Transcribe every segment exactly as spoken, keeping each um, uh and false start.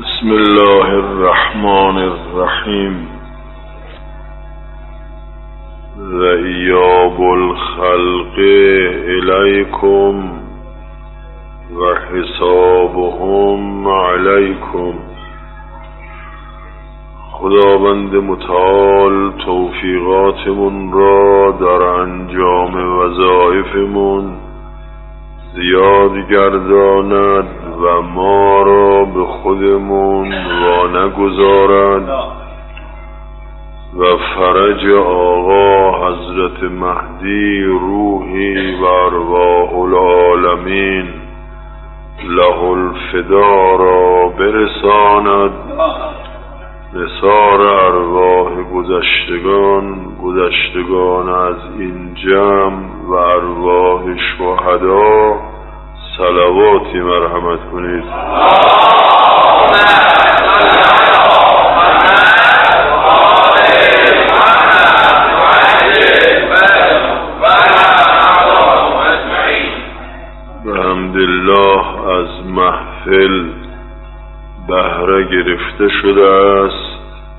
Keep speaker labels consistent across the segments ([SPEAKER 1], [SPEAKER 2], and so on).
[SPEAKER 1] بسم الله الرحمن الرحیم. رئیاب الخلق الیکم و حسابهم علیکم. خداوند متعال توفیقاتمون را در انجام وظایفمون زیاد گرداند و ما را به خودمون وا نگذارد و فرج آقا حضرت مهدی روحی و ارواح العالمین له الفدا را برساند. نثار ارواح گذشتگان گذشتگان از این جمع و ارواح شهدا صلواتی مرحمت کنید. بحمدالله از محفل بهره گرفته شده است،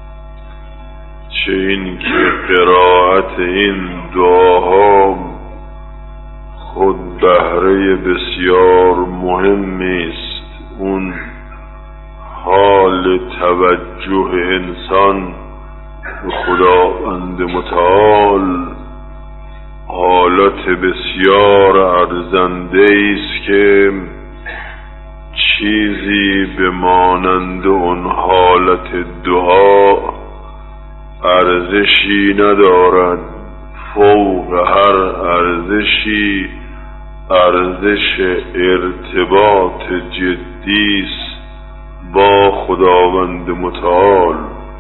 [SPEAKER 1] چه این که قرائت این دعاها خود بهره بسیار مهمی است. اون حال توجه انسان به خداوند متعال حالت بسیار ارزنده است که چیزی به مانند اون حالت دعا ارزشی ندارد. فوق هر ارزشی ارزش ارتباط جدی است با خداوند متعال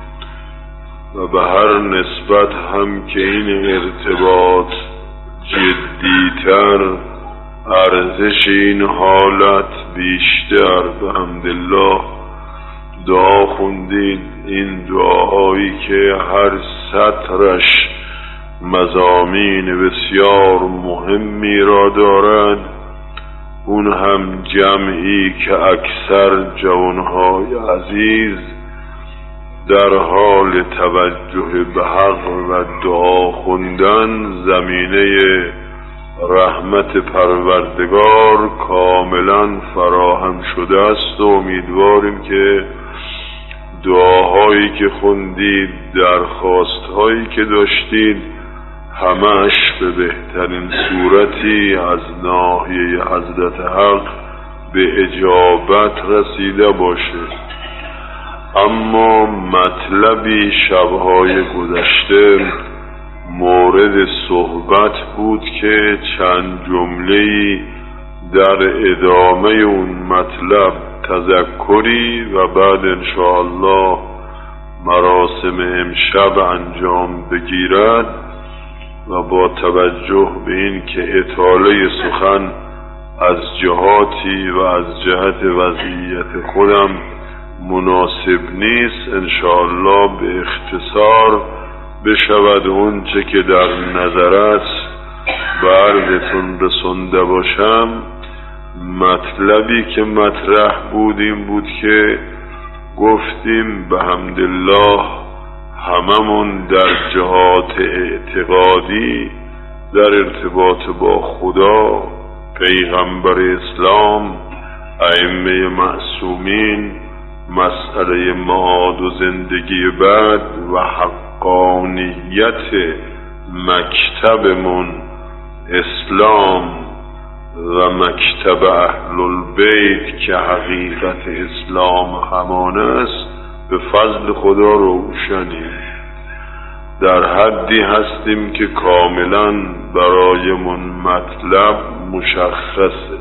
[SPEAKER 1] و به هر نسبت هم که این ارتباط جدیتر ارزش این حالت بیشتر. بحمدالله دعا خوندید، این دعاهایی که هر سطرش مضامین بسیار مهمی را دارد، اون هم جمعی که اکثر جوانهای عزیز در حال توجه به حق و دعا خوندن زمینه رحمت پروردگار کاملا فراهم شده است و امیدواریم که دعاهایی که خوندید، درخواستهایی که داشتید، همش به بهترین صورتی از ناحیه حضرت حق به اجابت رسیده باشه. اما مطلبی شبهای گذشته مورد صحبت بود که چند جمله‌ای در ادامه اون مطلب تذکری و بعد انشاءالله مراسم امشب انجام بگیرد و با توجه به این که اطاله سخن از جهاتی و از جهت وضعیت خودم مناسب نیست، انشاءالله به اختصار بشود اون چه که در نظر است به عرضتون رسونده باشم. مطلبی که مطرح بود این بود که گفتیم بحمدالله هممون در جهات اعتقادی در ارتباط با خدا، پیغمبر اسلام، ائمه معصومین، مسئله معاد و زندگی بعد و حقانیت مکتبمون اسلام و مکتب اهل البیت که حقیقت اسلام همان است به فضل خدا روشنی. در حدی هستیم که کاملا برایمون مطلب مشخصه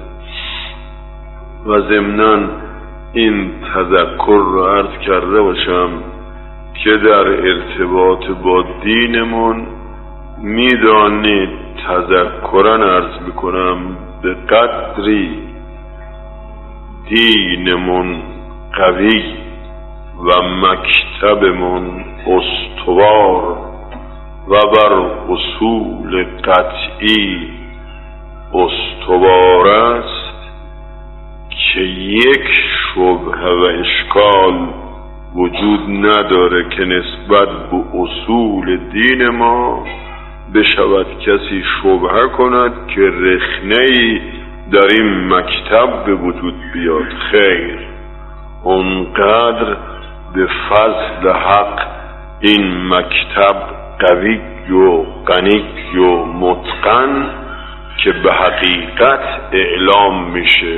[SPEAKER 1] و ضمناً این تذکر رو عرض کرده باشم که در ارتباط با دینمون میدانید، تذکرن عرض میکنم، به قدری دینمون قوی و مکتبمون استوار و بر اصول قطعی استوار است که یک شبهه و اشکال وجود نداره که نسبت به اصول دین ما بشود کسی شبهه کند که رخنه‌ای در این مکتب به وجود بیاد. خیر، اونقدر به فضل حق این مکتب قوی و غنی و متقن که به حقیقت اعلام میشه.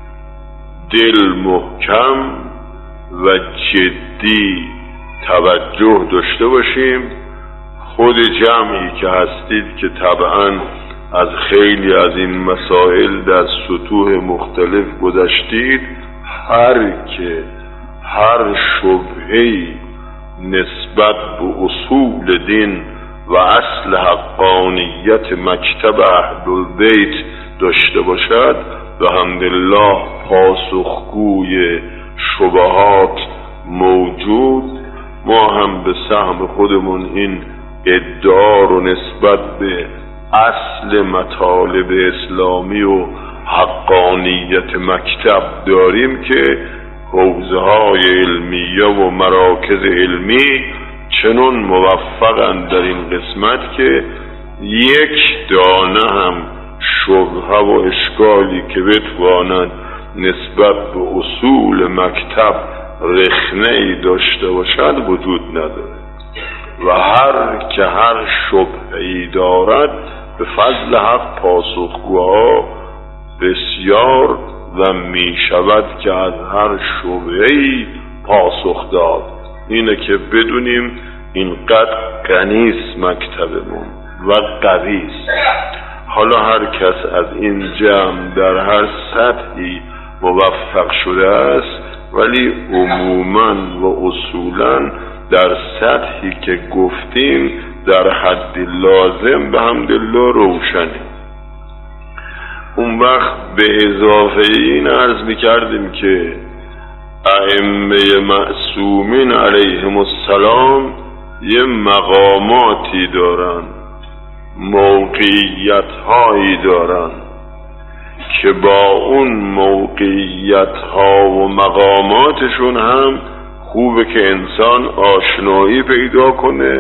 [SPEAKER 1] دل محکم و جدی توجه داشته باشیم. خود جمعی که هستید که طبعا از خیلی از این مسائل در سطوح مختلف گذشتید، هر که هر شبهه‌ای نسبت به اصول دین و اصل حقانیت مکتب اهل‌البیت داشته باشد بحمدالله پاسخگوی شبهات موجود. ما هم به سهم خودمون این ادعا رو نسبت به اصل مطالب اسلامی و حقانیت مکتب داریم که حوزه های علمیه و مراکز علمی چنون موفقند در این قسمت که یک دانه هم شبهه و اشکالی که بتواند نسبت به اصول مکتب رخنه‌ای داشته باشد وجود نداره و هر که هر شبهه‌ای دارد به فضل حق پاسخگوها بسیار و می شود که از هر شبهه‌ای پاسخ داد. اینه که بدونیم اینقدر غنیست مکتبمون و قویست. حالا هر کس از این جمع در هر سطحی موفق شده است، ولی عموماً و اصولاً در سطحی که گفتیم در حد لازم به حمدالله روشنه. اون وقت به اضافه این عرض می کردیم که ائمه معصومین علیهم السلام یه مقاماتی دارن، موقعیت هایی دارن که با اون موقعیت ها و مقاماتشون هم خوبه که انسان آشنایی پیدا کنه،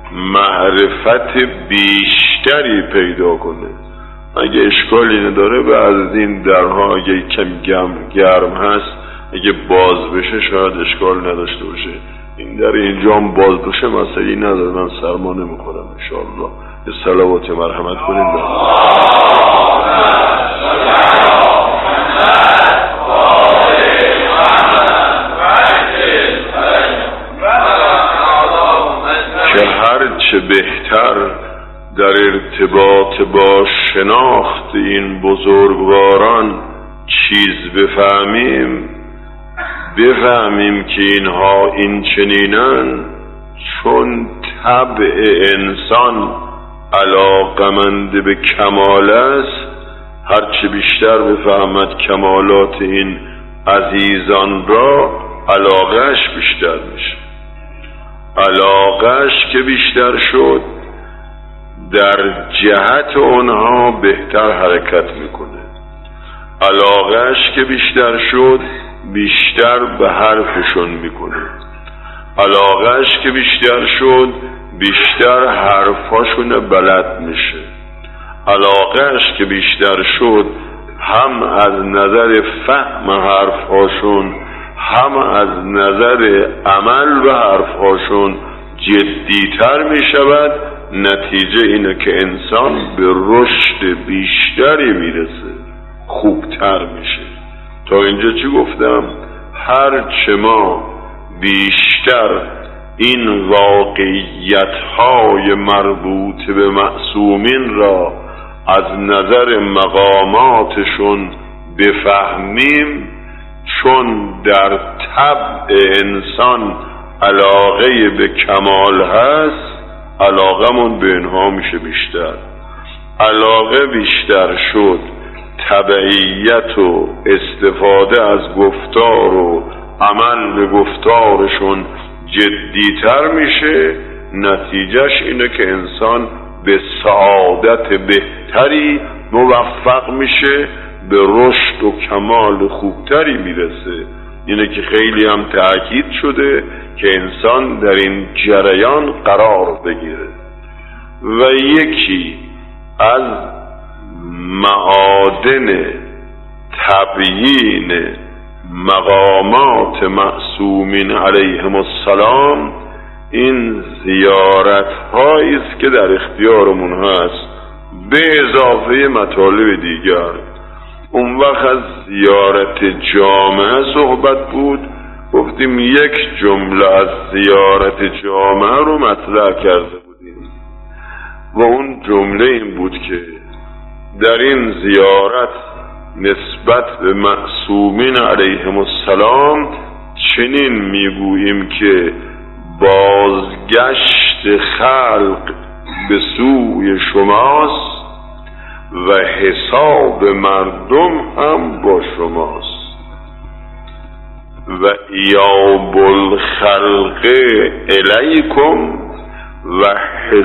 [SPEAKER 1] معرفت بیشتری پیدا کنه. اگه اشکالی نداره به از این درها اگه کم گرم هست اگه باز بشه شاید اشکال نداشته باشه. این در اینجا هم باز بشه مسئله نداره، من سرما نمیخورم انشاءالله. به صلوات مرحمت کنیم. که هر چه بهتر در ارتباط با شناخت این بزرگواران چیز بفهمیم، بفهمیم که اینها این چنینن، چون طبع انسان علاقمند به کمال است. هرچه بیشتر بفهمد کمالات این عزیزان را علاقهش بیشتر میشه. علاقهش که بیشتر شد در جهت اونها بهتر حرکت میکنه. علاقهش که بیشتر شد بیشتر به حرفشون میکنه. علاقهش که بیشتر شد بیشتر حرفاشون بلد میشه. علاقهش که بیشتر شد هم از نظر فهم حرفهاشون هم از نظر عمل به حرفهاشون جدیتر میشود. نتیجه اینه که انسان به رشد بیشتری میرسه، خوبتر میشه. تا اینجا چی گفتم؟ هر چه ما بیشتر این واقعیت‌های مربوط به معصومین را از نظر مقاماتشون بفهمیم، چون در طبع انسان علاقه به کمال هست، علاقمون به اینها میشه بیشتر. علاقه بیشتر شد، تبعیت و استفاده از گفتار و عمل به گفتارشون جدیتر میشه. نتیجهش اینه که انسان به سعادت بهتری موفق میشه، به رشد و کمال خوبتری میرسه. اینه که خیلی هم تأکید شده که انسان در این جریان قرار بگیره. و یکی از معادن تبیین مقامات معصومین علیهم السلام این زیارت هایی است که در اختیارمون هست، به اضافه مطالب دیگر. اون وقت از زیارت جامعه صحبت بود، گفتیم یک جمله از زیارت جامعه رو مطرح کرده بودیم و اون جمله این بود که در این زیارت نسبت به معصومین علیهم السلام چنین میگوییم که بازگشت خلق به سوی شماست و حساب مردم هم با شماست و ایاب الخلق الیکم و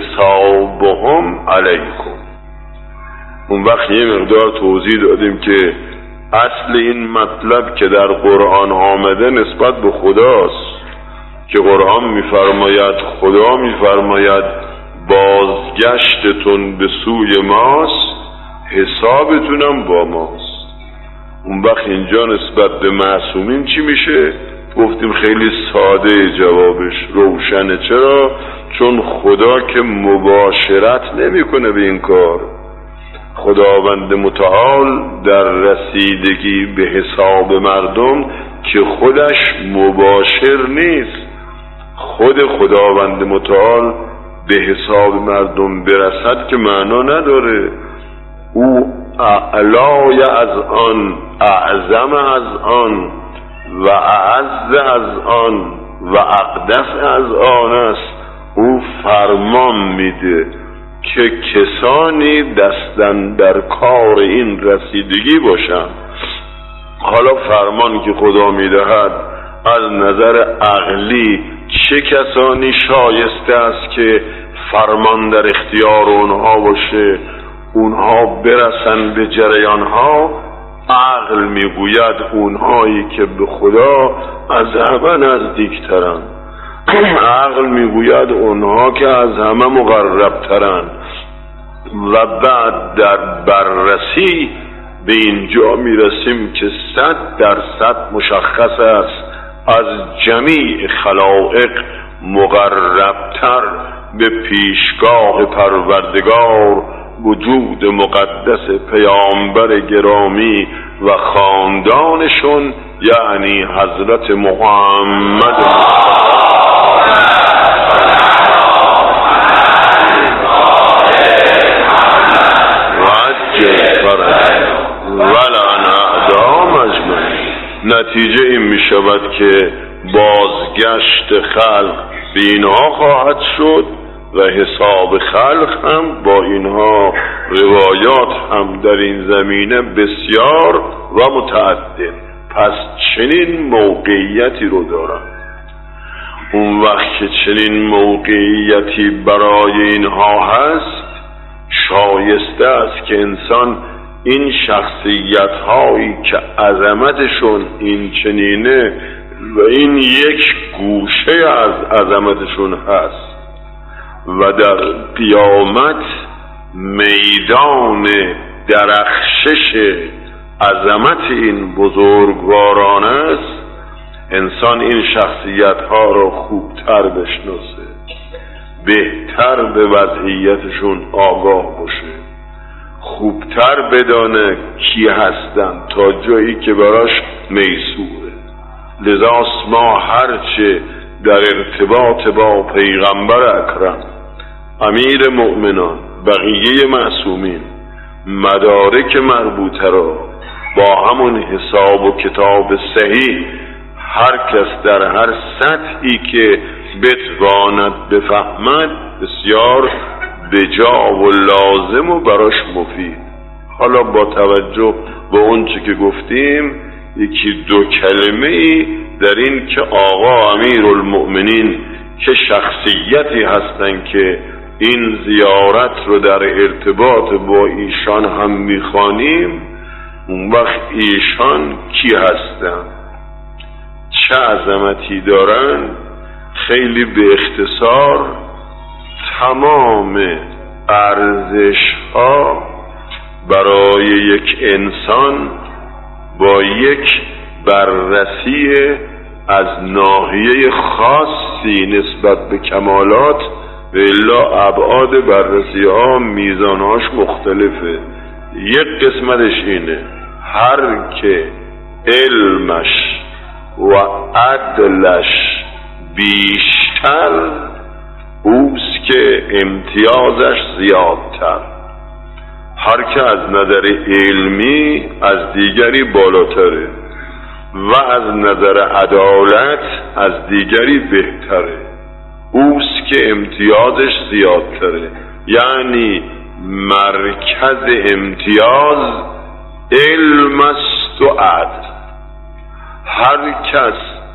[SPEAKER 1] حسابهم علیکم. اون وقت یه مقدار توضیح دادیم که اصل این مطلب که در قرآن آمده نسبت به خداست، که قرآن میفرماید خدا میفرماید بازگشتتون به سوی ماست، حسابتونم با ماست. اون وقت اینجا نسبت به معصومین چی میشه؟ گفتیم خیلی ساده جوابش، روشنه. چرا؟ چون خدا که مباشرت نمیکنه به این کار. خداوند متعال در رسیدگی به حساب مردم که خودش مباشر نیست. خود خداوند متعال به حساب مردم برسد که معنا نداره. او اعلای از آن، اعظم از آن و اعز از آن و اقدس از آن است. او فرمان میده که کسانی دستن در کار این رسیدگی باشن. حالا فرمان که خدا میدهد از نظر عقلی چه کسانی شایسته است که فرمان در اختیار اونها باشه، اونها برسن به جریانها؟ عقل میگوید اونهایی که به خدا از همه نزدیکترن. عقل میگوید اونها که از همه مقربترن. و بعد در بررسی به اینجا میرسیم که صد درصد مشخص است از جمیع خلائق مقربتر به پیشگاه پروردگار وجود مقدس پیامبر گرامی و خاندانشون، یعنی حضرت محمد ولعن اعدام اجمعین. نتیجه این می شود که بازگشت خلق به اینها خواهد شد و حساب خلق هم با اینها. روایات هم در این زمینه بسیار و متعدد. پس چنین موقعیتی رو دارن. اون وقت که چنین موقعیتی برای اینها هست، شایسته است که انسان این شخصیت هایی که عظمتشون این چنینه و این یک گوشه از عظمتشون هست و در قیامت میدان درخشش عظمت این بزرگواران است، انسان این شخصیت ها را خوبتر بشناسه، بهتر به وضعیتشون آگاه باشه، خوبتر بدانه کی هستن تا جایی که براش میسوره. لذا ما هرچه در ارتباط با پیغمبر اکرم، امیر مؤمنان، بقیه معصومین، مدارک مربوطه را با همون حساب و کتاب صحیح هر کس در هر سطحی که بتواند بفهمد بسیار بجا و لازم و براش مفید. حالا با توجه به اون چه که گفتیم یکی دو کلمه ای در این که آقا امیر المؤمنین که شخصیتی هستن که این زیارت رو در ارتباط با ایشان هم میخوانیم، اون وقت ایشان کی هستن؟ چه عظمتی دارن، خیلی به اختصار تمام ارزش ها برای یک انسان با یک بررسی از ناحیه خاصی نسبت به کمالات و الا ابعاد بررسی ها میزانهاش مختلفه. یک قسمتش اینه هر که علمش و عدلش بیشتر اوست که امتیازش زیادتر. هر که از نظر علمی از دیگری بالاتره و از نظر عدالت از دیگری بهتره، اوست که امتیازش زیادتره. یعنی مرکز امتیاز علم است و عدل. هر کس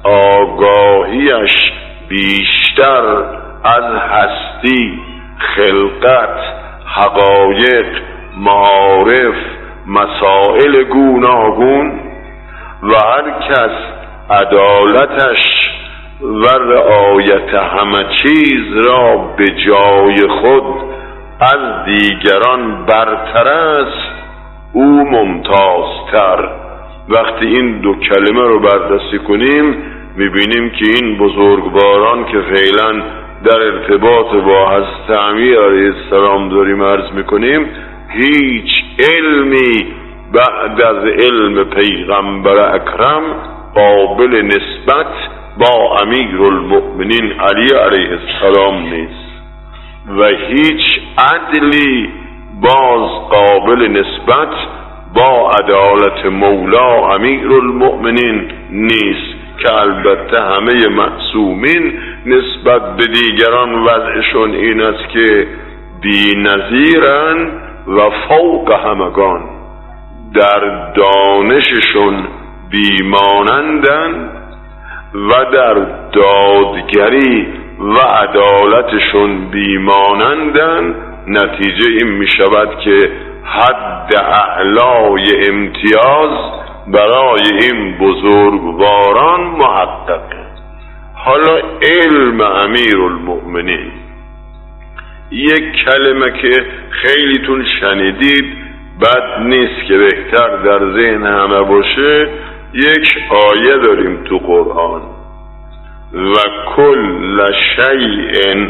[SPEAKER 1] آگاهیش بیشتر از هستی، خلقت، حقایق، معارف، مسائل گوناگون و هر کس عدالتش و رعایت همه چیز را به جای خود از دیگران برتر است، او ممتازتر. وقتی این دو کلمه رو بررسی کنیم میبینیم که این بزرگواران که فعلا در ارتباط با حضرت امیر علیه السلام داریم عرض میکنیم، هیچ علمی بعد از علم پیغمبر اکرم قابل نسبت با امیر المؤمنین علی علیه السلام نیست و هیچ عدلی باز قابل نسبت با عدالت مولا امیر المؤمنین نیست که البته همه معصومین نسبت به دیگران وضعشون این است که بی نظیرن و فوق همگان، در دانششون بیمانندن و در دادگری و عدالتشون بیمانندن. نتیجه این می شود که حد اعلای امتیاز برای این بزرگواران محققه. حالا علم امیر المؤمنین یک کلمه که خیلیتون شنیدید، بد نیست که بهتر در ذهن همه باشه. یک آیه داریم تو قرآن و کل شیء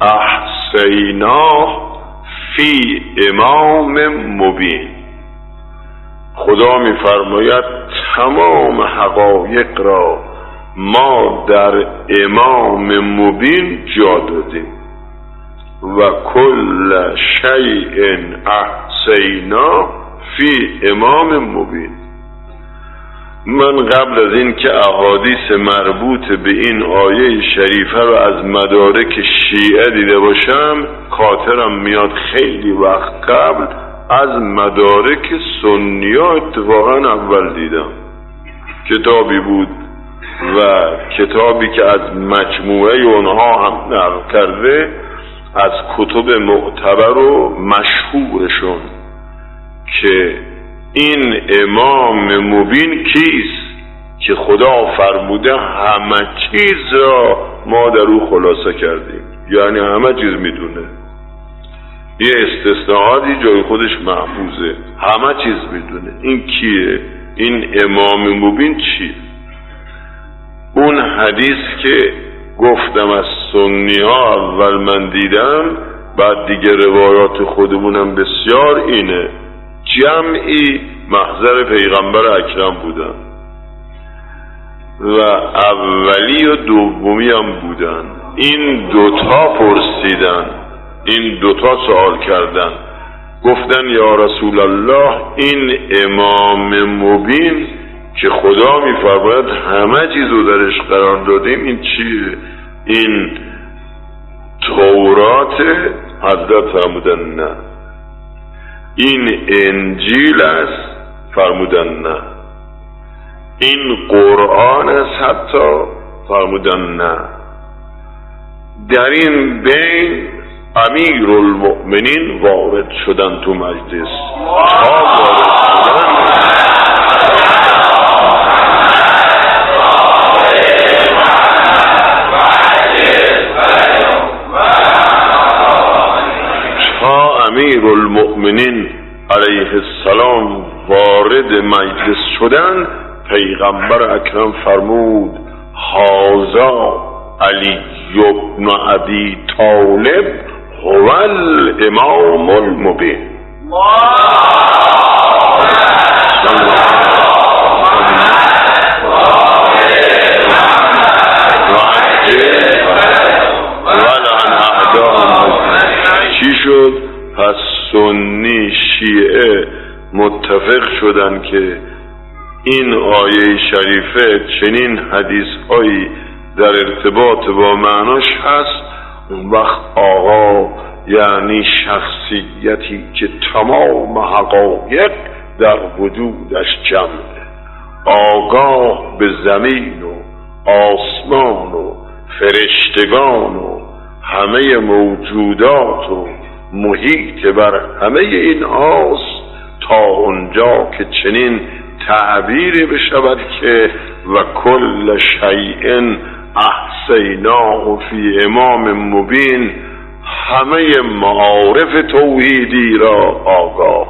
[SPEAKER 1] احصیناه فی امام مبین. خدا می‌فرماید تمام حقایق را ما در امام مبین جا دادیم و کل شیء احصیناه فی امام مبین. من قبل از این که احادیث مربوط به این آیه شریفه رو از مدارک شیعه دیده باشم، خاطرم میاد خیلی وقت قبل از مدارک سنی‌ها اتفاقا اول دیدم. کتابی بود و کتابی که از مجموعه اونها هم نقل کرده از کتب معتبر و مشهورشون که این امام مبین کیست که خدا فرموده همه چیز را ما در او خلاصه کردیم، یعنی همه چیز میدونه. یه استثناءاتی جای خودش محفوظه، همه چیز میدونه. این کیه؟ این امام مبین چیه؟ اون حدیث که گفتم از سنی ها اول من دیدم، بعد دیگه روایات خودمونم بسیار اینه، جمعی محضر پیغمبر اکرم بودن و اولی و دومی هم بودن. این دوتا پرسیدن، این دوتا سوال کردن، گفتن یا رسول الله این امام مبین که خدا میفرماید همه چیز رو درش قرار دادیم، این چیه؟ این تورات؟ حضرت فرمودن نه. این انجیل است؟ فرمودن نه. این قرآن است حتی؟ فرمودن نه. در این بین امیر المؤمنین وارد شدن تو مجلس. تا وارد شدن امیر المؤمنین علیه السلام وارد مجلس شدن، پیغمبر اکرم فرمود هذا علی بن ابی طالب هو الامام المبین. چی شد؟ پس سنی شیعه متفق شدن که این آیه شریفه چنین حدیث هایی در ارتباط با معناش هست، اون وقت آقا یعنی شخصیتی که تمام حقایق در وجودش جمعه، آگاه به زمین و آسمان و فرشتگان و همه موجودات و محیط بر همه این هاست، تا اونجا که چنین تعبیری بشود که و کل شیء احصیناه فی امام مبین، همه معارف توحیدی را آگاه،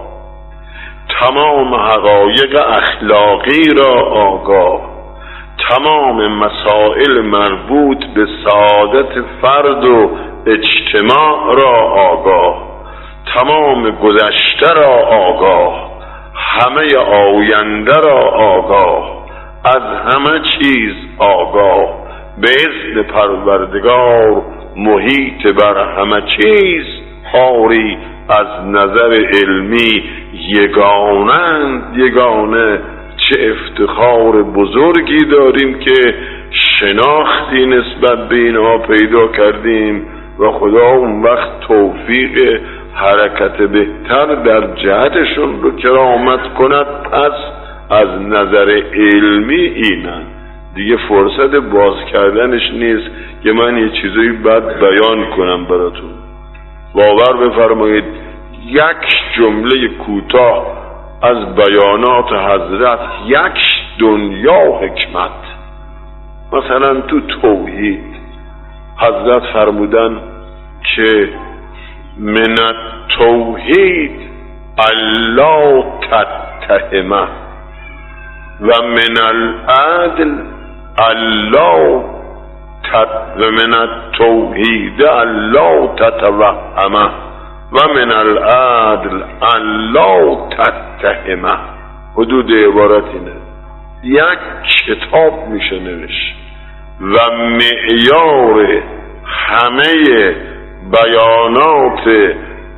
[SPEAKER 1] تمام حقایق اخلاقی را آگاه، تمام مسائل مربوط به سعادت فرد و اجتماع را آگاه، تمام گذشته را آگاه، همه آینده را آگاه، از همه چیز آگاه، به اذن پروردگار محیط بر همه چیز آری از نظر علمی یگانند یگانه. چه افتخار بزرگی داریم که شناختی نسبت به اینها پیدا کردیم و خدا اون وقت توفیق حرکت بهتر در جهتشون رو کرامت کند. پس از نظر علمی اینن دیگه فرصت باز کردنش نیست که من یه چیزایی بد بیان کنم براتون. باور بفرمایید یک جمله کوتاه از بیانات حضرت، یک دنیا حکمت. مثلا تو توحید حضرت فرمودن که من التوحید الله تتهمه و من العدل الله تت و من التوحید الله تتوهمه و من العدل الله تتهمه. حدود عبارت اینه. یک کتاب میشه نوشت و معیار همه بیانات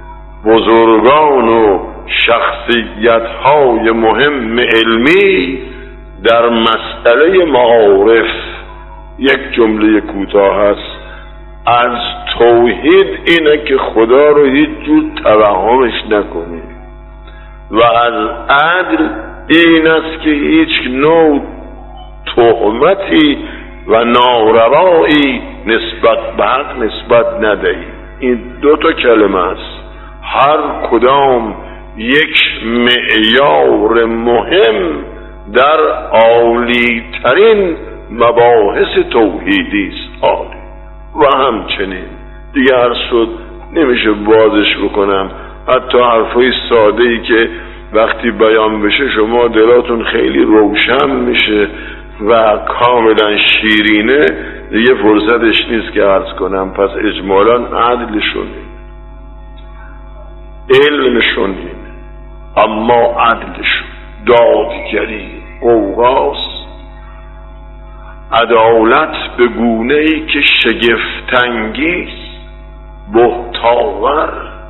[SPEAKER 1] بزرگان و شخصیت های مهم علمی در مسئله معارف یک جمله کوتاه هست. از توحید اینه که خدا رو هیچ جور توهمش نکنی و از عدل این است که هیچ نوع تهمتی و ناروایی نسبت به حق نسبت ندهی. این دو تا کلمه است، هر کدام یک معیار مهم در عالی ترین مباحث توحیدی است. عالی. و همچنین دیگه عرض شد نمیشه بازش بکنم. حتی حرفای ساده ای که وقتی بیان بشه شما دلاتون خیلی روشن میشه و کاملا شیرینه، دیگه فرصتش نیست که عرض کنم. پس اجمالا عدلشون علمشون اینه، اما عدلشون دادگری اوغاست، عدالت به گونه‌ای که شگفت‌انگیز، بهتاور.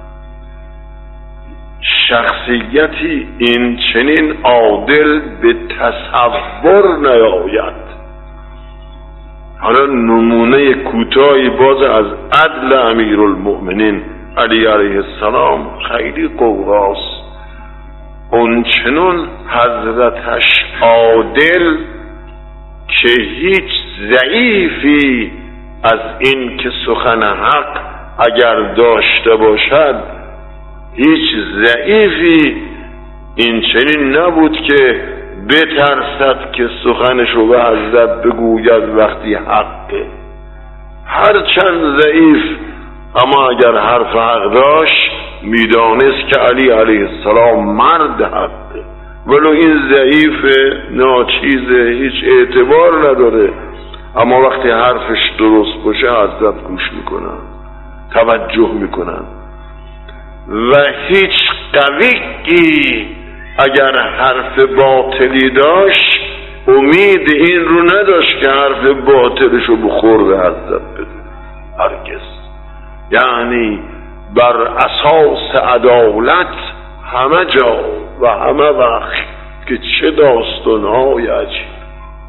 [SPEAKER 1] شخصیتی این چنین عادل به تصور نیاید. حالا نمونه کوتاهی باز از عدل امیرالمؤمنین علی علیه السلام خیلی قوراست. اون چنون حضرتش عادل که هیچ ضعیفی از این که سخن حق اگر داشته باشد، هیچ ضعیفی این چنین نبود که بترسد که سخنش رو به حضرت بگوید وقتی حقه. هرچند ضعیف، اما اگر حرف حق داشت میدانست که علی علیه السلام مرد حقه، ولو این ضعیف ناچیزه هیچ اعتبار نداره، اما وقتی حرفش درست باشه حضرت گوش میکنن، توجه میکنن. و هیچ قوی اگر حرف باطلی داشت امید این رو نداشت که حرف باطلشو بخور به حضرت بده، هرگز. یعنی بر اساس عدالت همه جا و همه وقت، که چه داستان‌های عجیب.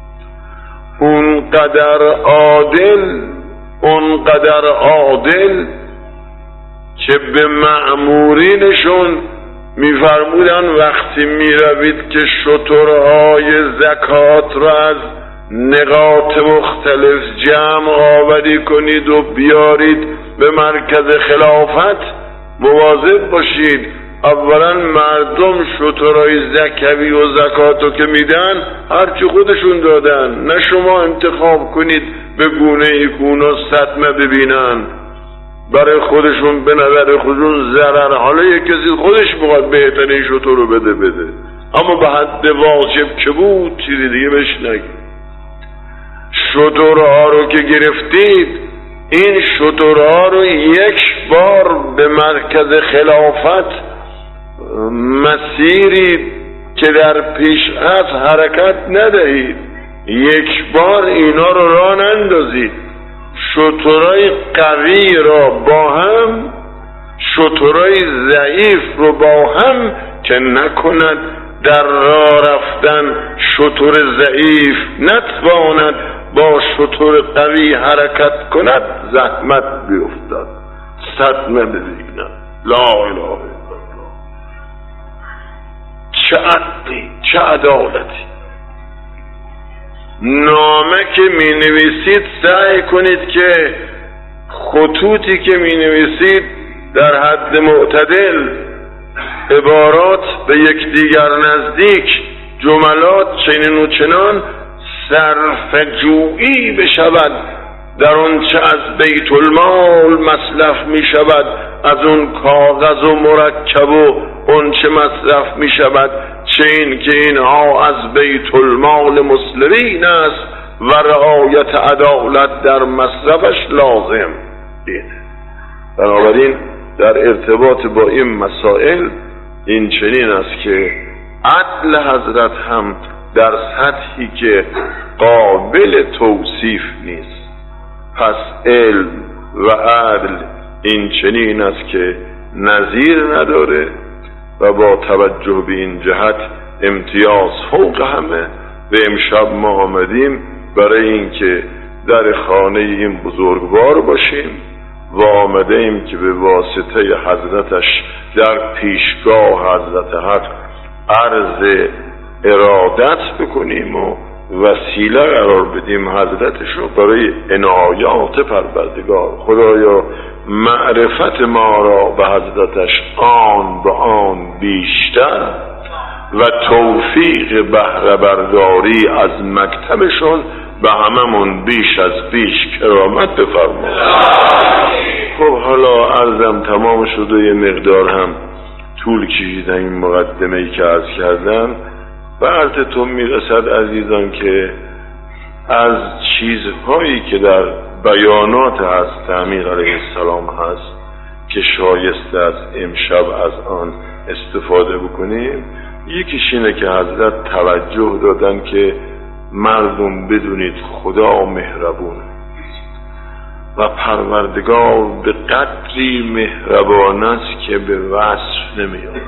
[SPEAKER 1] اونقدر عادل اونقدر عادل که به مأمورینشون میفرمودن وقتی میروید که شترهای زکات را از نقاط مختلف جمع آوری کنید و بیارید به مرکز خلافت، مواظب باشید اولا مردم شترهای زکوی و زکاتو که میدن هرچی خودشون دادن، نه شما انتخاب کنید به گونه ای که اونا صدمه ببینن برای خودشون، به نظر خودشون ضرر. حالا یک کسی خودش بخواد بهترین شتر رو بده بده، اما به حد واجب که بود چیزی دیگه بهش نگید. شترها رو که گرفتید، این شترها رو یک بار به مرکز خلافت، مسیری که در پیش از حرکت ندهید، یک بار اینا رو راه نندازید. شترهای قوی را با هم، شترهای ضعیف رو با هم، که نکند در راه رفتن شتر ضعیف نتواند با شتر قوی حرکت کند، زحمت بیفتد، صدمه ببیند. لا اله الا الله. چه عدلی، چه عدالتی. نامه که می نویسید سعی کنید که خطوطی که می نویسید در حد معتدل، عبارات به یکدیگر نزدیک، جملات چنین و چنان صرف جویی بشود در اون چه از بیت المال مصرف می شود، از اون کاغذ و مرکب و اون چه مصرف می شود، چه این که اینها از بیت المال مسلمین است و رعایت عدالت در مصرفش لازم اینه. بنابراین در ارتباط با این مسائل این چنین است که عدل حضرت هم در سطحی که قابل توصیف نیست. پس علم و عدل این چنین است که نظیر نداره و با توجه به این جهت امتیاز فوق همه. و امشب ما آمدیم برای اینکه در خانه این بزرگوار باشیم و آمده ایم که به واسطه حضرتش در پیشگاه حضرت حق عرض ارادت بکنیم و وسیله قرار بدیم حضرتش رو برای عنایات پروردگار. خدایا معرفت ما را به حضرتش آن به آن بیشتر و توفیق بهره برداری از مکتبشون به هممون بیش از بیش کرامت بفرما. خب حالا عرضم تمام شد و یه مقدار هم طول کشیدن این مقدمه ای که عرض کردم. به عرضتون میرسد عزیزان که از چیزهایی که در بیانات حضرت امیر علیه السلام هست که شایسته از امشب از آن استفاده بکنیم، یکیش اینه که حضرت توجه دادن که مردم بدونید خدا مهربونه و پروردگار به قدری مهربان است که به وصف نمیاد.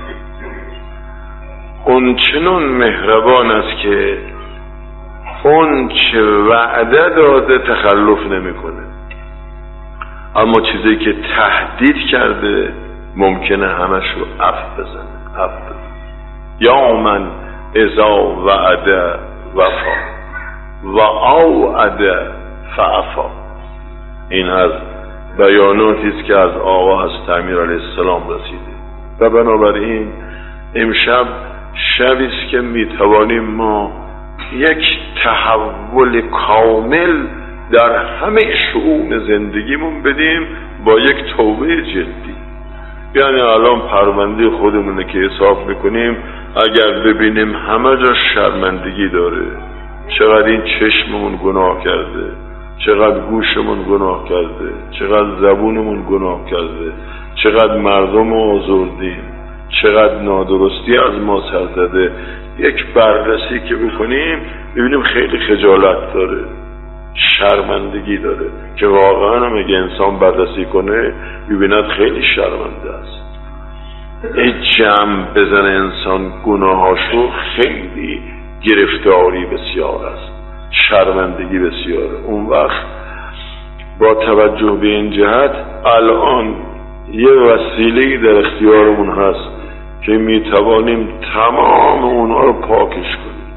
[SPEAKER 1] اون چنان مهربان است که اون چه وعده داده تخلف نمیکنه، اما چیزی که تهدید کرده ممکنه همشو عفو بزنه. عفو بزنه. یا من اذا وعده وفا و اوعده فعفا. این از بیاناتی است که از آقا حضرت امیر علیه السلام رسیده و بنابراین امشب شبی است که میتوانیم ما یک تحول کامل در همه شؤون زندگیمون بدیم با یک توبه جدی. یعنی الان پرونده خودمونه که حساب میکنیم، اگر ببینیم همه جا شرمندگی داره، چقدر این چشممون گناه کرده، چقدر گوشمون گناه کرده، چقدر زبونمون گناه کرده، چقدر مردم آزردیم، چقدر نادرستی از ما سر زده، یک بررسی که بکنیم ببینیم خیلی خجالت داره، شرمندگی داره، که واقعا هم اگه انسان بررسی کنه ببیند خیلی شرمنده است. این جمع بزنه انسان گناهاشو، خیلی گرفتاری بسیار است، شرمندگی بسیاره. اون وقت با توجه به این جهت الان یه وسیله‌ای در اختیارمون هست که میتوانیم تمام اونها رو پاکش کنیم،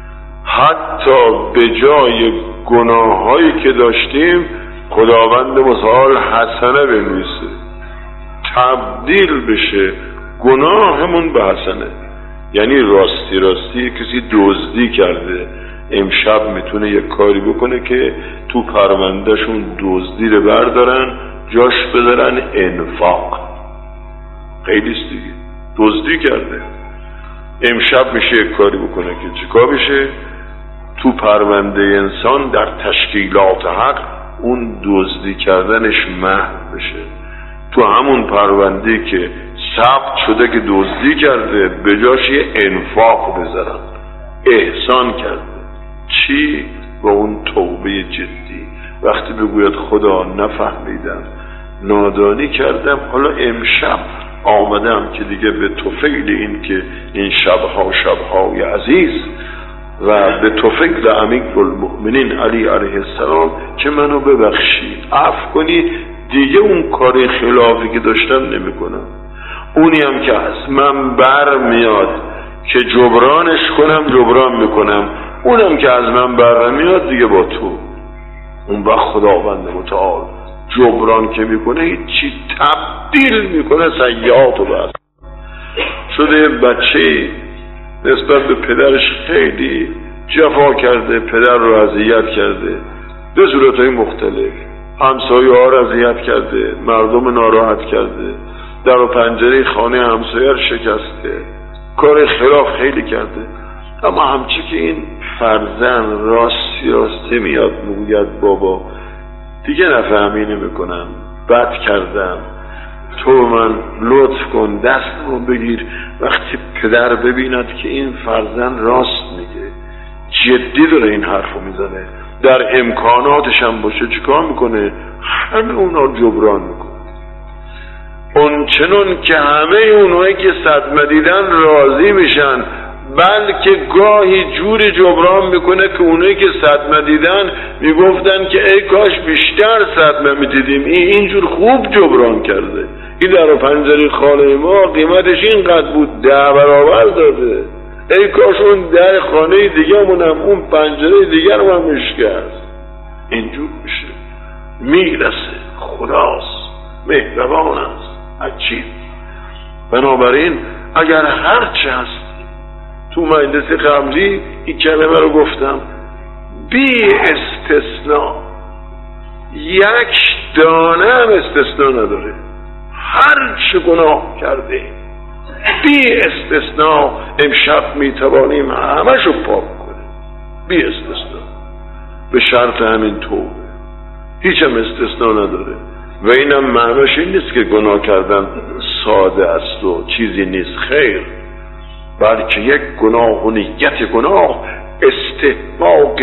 [SPEAKER 1] حتی به جای گناهایی که داشتیم خداوند متعال حسنه بنویسه، تبدیل بشه گناهمون به حسنه. یعنی راستی راستی کسی دزدی کرده، امشب میتونه یک کاری بکنه که تو پروندهشون دزدی رو بردارن جاش بذارن انفاق. خیلی است دیگه، دزدی کرده، امشب میشه یک کاری بکنه که چیکار بشه؟ تو پرونده انسان در تشکیلات حق اون دزدی کردنش محو بشه. تو همون پرونده که ثبت شده که دزدی کرده به جاش یه انفاق بذارن، احسان کرده. چی؟ با اون توبه جدی. وقتی بگوید خدا نفهمیدم، نادانی کردم، حالا امشب آمدم که دیگه به طفیل این که این شبها شبهای عزیز و به طفیل امیر المؤمنین علی علیه السلام که منو ببخشید، عفو کنی، دیگه اون کار خلافی که داشتم نمی کنم. اونی هم که از من بر میاد که جبرانش کنم جبران میکنم، اونم که از من بر میاد دیگه با تو. اون وقت خداوند متعال جبران که میکنه هیچی، تبدیل میکنه سیئات رو بس. شده بچه نسبت به پدرش خیلی جفا کرده، پدر رو اذیت کرده به صورتهای مختلف، همسایه ها رو اذیت کرده، مردم ناراحت کرده، در و پنجره خانه همسایه رو شکسته، کار خلاف خیلی کرده. اما همچی که این فرزند راستی راستی میاد میگوید بابا دیگه نفهمی نمیکنم، بد کردم، تو من لطف کن دستمو بگیر. وقتی پدر ببیند که این فرزند راست میگه، جدی داره این حرفو میزنه، در امکاناتش هم باشه، چیکار میکنه؟ همه اونا جبران میکنه. اون چنون که همه اونایی که صدمه دیدن راضی میشن، بلکه گاهی جوری جبران میکنه که اونایی که صدمه دیدن میگفتن که ای کاش بیشتر صدمه میدیدیم، این اینجور خوب جبران کرده. این در و پنجره خانه ما قیمتش اینقدر بود، ده برابر داده، ای کاش اون در خانه دیگه مونم اون پنجره دیگر رو هم میشکست. اینجور میشه، میرسه، خداست، مهربان است، عجیب. بنابراین اگر هرچه هست، تو مجلس قبلی این کلمه رو گفتم، بی استثناء، یک دانه هم استثناء نداره، هر چه گناه کرده بی استثناء امشب میتوانیم همه شو پاک کنیم، بی استثناء، به شرط همین توبه، هیچ هم استثناء نداره. و اینم معناش این نیست که گناه کردن ساده است و چیزی نیست، خیر، بلکه یک گناه و نیت گناه استحقاق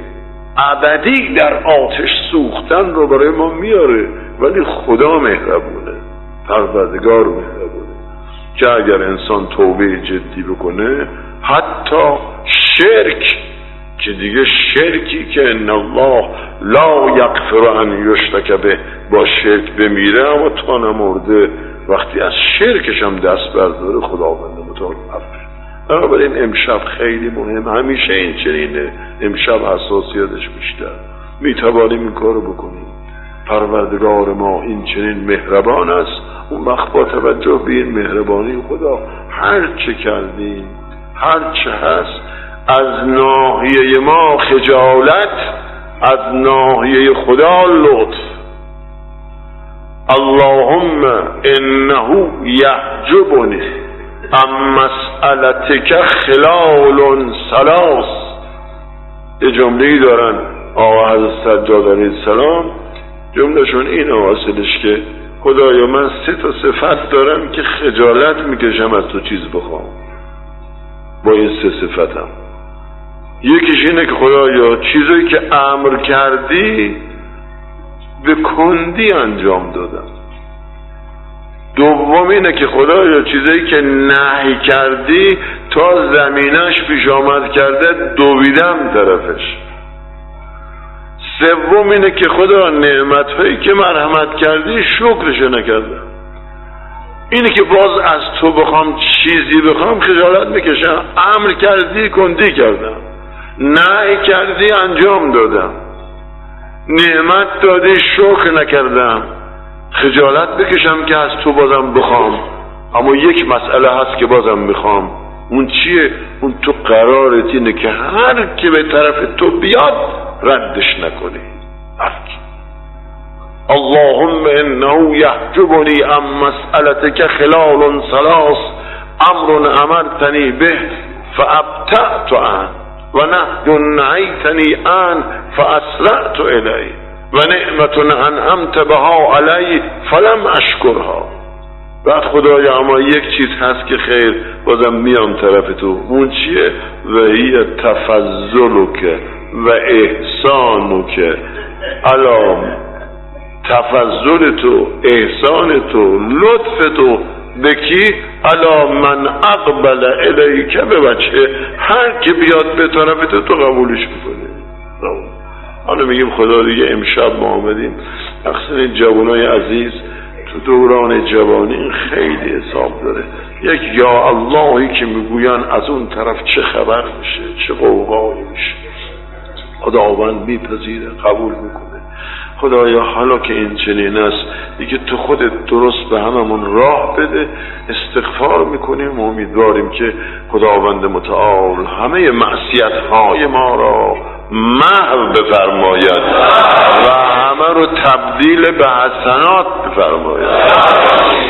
[SPEAKER 1] ابدی در آتش سوختن رو برای ما میاره. ولی خدا مهربونه، پروردگار مهربونه که اگر انسان توبه جدی بکنه، حتی شرک که دیگه شرکی که ان الله لا یغفر ان یشرک به، با شرک بمیره اما تا نمرده، وقتی از شرکش هم دست برداره خداوند متعال عفو. بنابراین امشب خیلی مهم، همیشه این چنینه، امشب حساسیتش بیشتر، میتوانیم این کارو بکنیم. پروردگار ما این چنین مهربان است. اون وقت با توجه به این مهربانی خدا هر چه کردیم، هر چه هست، از ناحیه ما خجالت، از ناحیه خدا لطف. اللهم انه یحجبنی ام مسئلتک خلال ثلاث. یه جمله‌ای دارن آقا حضرت سجاد علیه السلام، جملهشون این اصلش که خدایا من سه تا صفت دارم که خجالت میکشم از تو چیز بخوام با این سه صفتم. یکیش اینه که خدایا چیزایی که امر کردی به کندی انجام دادم. دوم اینه که خدایا چیزایی که نهی کردی تا زمینش پیش آمد کرده دویدم طرفش. سوم اینه که خدا نعمتهایی که مرحمت کردی شکرش نکردم. اینه که باز از تو بخوام چیزی بخوام خجالت میکشم. امر کردی کندی کردم، نهی کردی انجام دادم، نعمت دادی شکر نکردم، خجالت بکشم که از تو بازم بخوام. اما یک مسئله هست که بازم میخوام. اون چیه؟ اون تو قرارت اینه که هر کی به طرف تو بیاد ردش نکنی. هر کی. اللهم انه یحجبنی ام مسئلتک خلال ثلاث امر امرتنی به فابتعت عنه و نهی نهیتنی عنه فاسرعت الیه و نعمت انعمت بها علی فلم اشکرها. بعد خدایا اما یک چیز هست که خیر بازم میام طرف تو. اون چیه؟ و هی تفضلک و احسانک علام. تفضل تو، احسان تو، لطف تو به کی؟ علا من اقبل الیک به وجه، هر که بیاد به طرف تو تو قبولش میکنه. حالا میگیم خدا دیگه امشب ما آمدیم اصلا جوانای عزیز تو دوران جوانی این خیلی حساب داره. یک یا اللهی که میگوین از اون طرف چه خبر میشه، چه قوقایی میشه. خداوند میپذیره، قبول میکنه. خدایا حالا که این چنین است دیگه تو خودت درست به هممون راه بده. استغفار میکنیم و امیدواریم که خداوند متعال همه معصیت های ما را محو بفرماید و همه رو تبدیل به حسنات بفرماید.